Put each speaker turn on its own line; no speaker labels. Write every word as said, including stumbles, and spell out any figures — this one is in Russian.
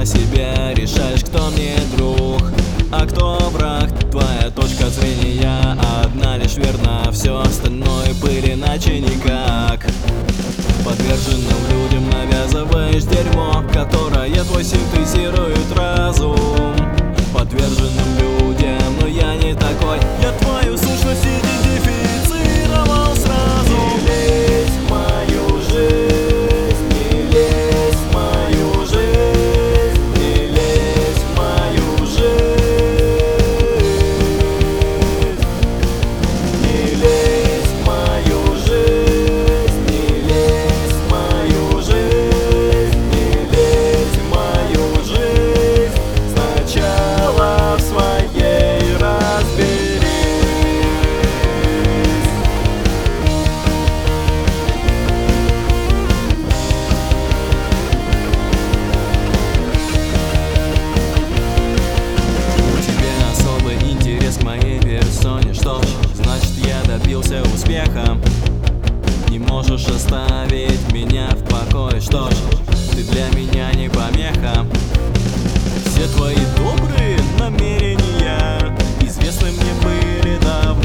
за себя решаешь, кто мне друг, а кто враг. Твоя точка зрения одна лишь верна, все остальное пыль, иначе никак. Подверженным людям навязываешь дерьмо, которое твой синтезирует разум. Подверженным людям, но я не такой, я твою сущность идентифицировал сразу. Не лезь в мою жизнь, не лезь в мою жизнь, не лезь в мою жизнь, не лезь в мою жизнь, не лезь в мою жизнь, не лезь в мою жизнь. Сначала в своей разберись. У тебя особый интерес к моей персоне, что ж, значит я добился успеха. Не можешь оставить меня в покое, что ж, ты для меня не помеха. Все твои добрые намерения известны мне были давно.